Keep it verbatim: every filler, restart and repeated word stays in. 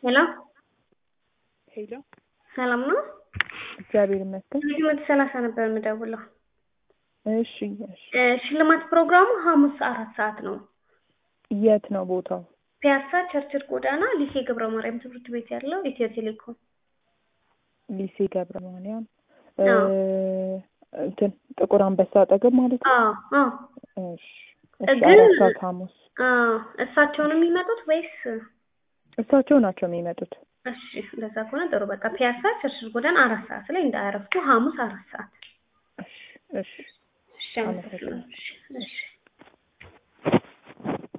ሄሎ ሄሎ ሰላም ነው? እግዚአብሔር ይመስገን። ልጅ ሰላሳ ነበር የምደውለው። እሺ እሺ። ሽልማት ፕሮግራሙ ሐሙስ አራት ሰዓት ነው። የት ነው ቦታው? ፒያሳ ቸርችል ጎዳና ሊሴ ገብረ ማርያም ትምህርት ቤት ያለው ኢትዮ ቴሌኮም። ሊሴ ገብረ ማርያም እ እንትን ጥቁር አንበሳ አጠገብ ማለት ነው? አዎ አዎ። እሺ እሺ። አራት ሰዓት ሐሙስ። አዎ እሳቸው ነው የሚመጡት ወይስ? እሳቸው ናቸው የሚመጡት። እሺ እንደዛ ከሆነ ጥሩ። በቃ ፒያሳ ቸርችል ጎዳና አራት ሰዓት ላይ እንዳያረፍቱ። ሐሙስ አራት ሰዓት። እሺ እሺ። እሺ አመሰግናለሁ። እሺ